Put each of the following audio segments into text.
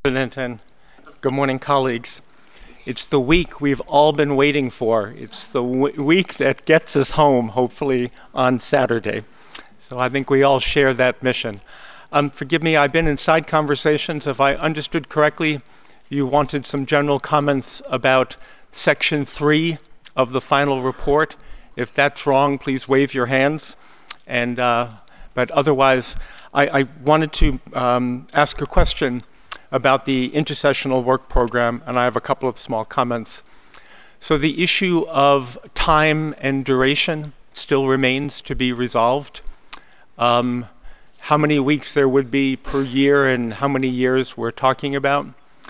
President, and good morning, colleagues. It's the week we've all been waiting for. It's the week that gets us home, hopefully, on Saturday. So I think we all share that mission. Forgive me, I've been in side conversations. If I understood correctly, you wanted some general comments about Section 3 of the final report. If that's wrong, please wave your hands. But otherwise, I wanted to ask a question about the intersessional work program, and I have a couple of small comments. So the issue of time and duration still remains to be resolved. How many weeks there would be per year and how many years we're talking about.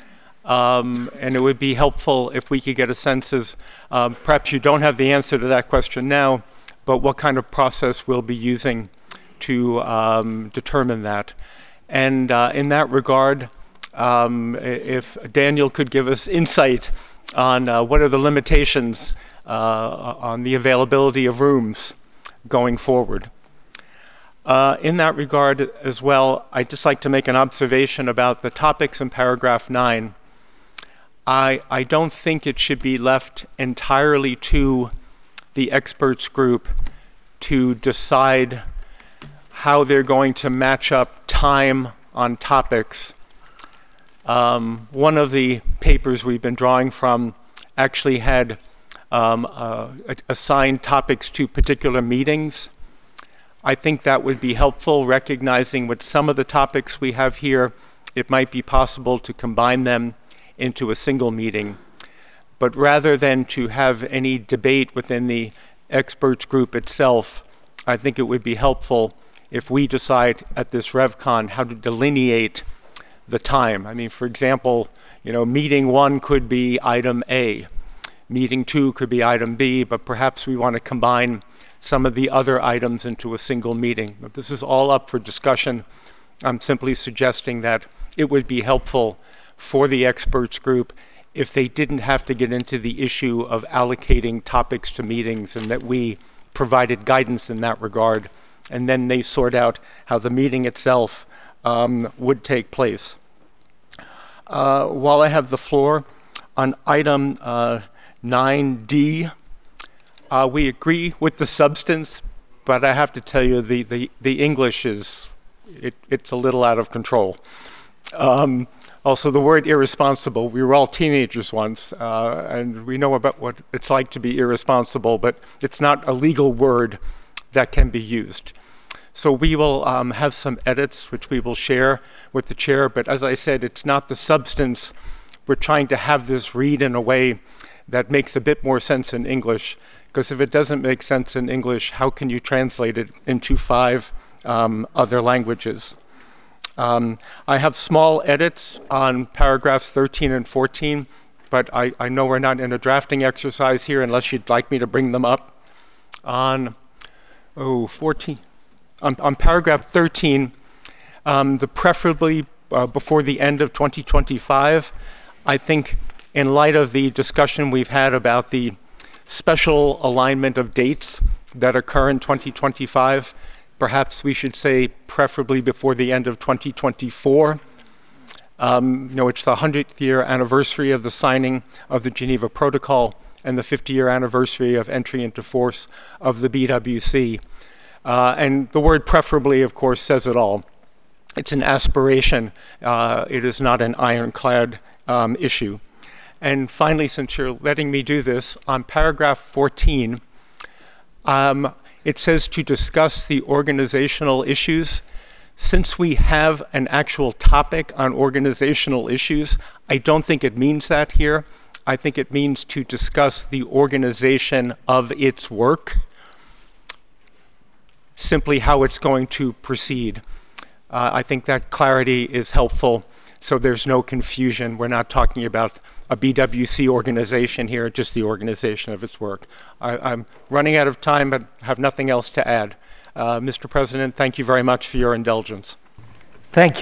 And it would be helpful if we could get a sense as, perhaps you don't have the answer to that question now, but what kind of process we'll be using to determine that. And in that regard, if Daniel could give us insight on what are the limitations on the availability of rooms going forward. In that regard as well, I'd just like to make an observation about the topics in paragraph 9. I don't think it should be left entirely to the experts group to decide how they're going to match up time on topics. One of the papers we've been drawing from actually had assigned topics to particular meetings. I think that would be helpful, recognizing with some of the topics we have here, it might be possible to combine them into a single meeting. But rather than to have any debate within the experts group itself, I think it would be helpful if we decide at this RevCon how to delineate the time. I mean, for example, meeting 1 could be item A, meeting 2 could be item B, but perhaps we want to combine some of the other items into a single meeting. But this is all up for discussion. I'm simply suggesting that it would be helpful for the experts group if they didn't have to get into the issue of allocating topics to meetings, and that we provided guidance in that regard, and then they sort out how the meeting itself would take place. While I have the floor, on item 9D, we agree with the substance, but I have to tell you the English it's a little out of control. Also, the word irresponsible, we were all teenagers once, and we know about what it's like to be irresponsible, but it's not a legal word that can be used. So we will have some edits which we will share with the chair, but as I said, it's not the substance. We're trying to have this read in a way that makes a bit more sense in English, because if it doesn't make sense in English, how can you translate it into 5 other languages? I have small edits on paragraphs 13 and 14, but I know we're not in a drafting exercise here unless you'd like me to bring them up. On 14. On paragraph 13, the preferably before the end of 2025, I think in light of the discussion we've had about the special alignment of dates that occur in 2025, perhaps we should say preferably before the end of 2024. It's the 100th year anniversary of the signing of the Geneva Protocol and the 50-year anniversary of entry into force of the BWC. And the word preferably, of course, says it all. It's an aspiration. It is not an ironclad issue. And finally, since you're letting me do this, on paragraph 14, it says to discuss the organizational issues. Since we have an actual topic on organizational issues, I don't think it means that here. I think it means to discuss the organization of its work, simply how it's going to proceed. I think that clarity is helpful, so there's no confusion. We're not talking about a BWC organization here, just the organization of its work. I'm running out of time, but have nothing else to add. Mr. President, thank you very much for your indulgence. Thank you.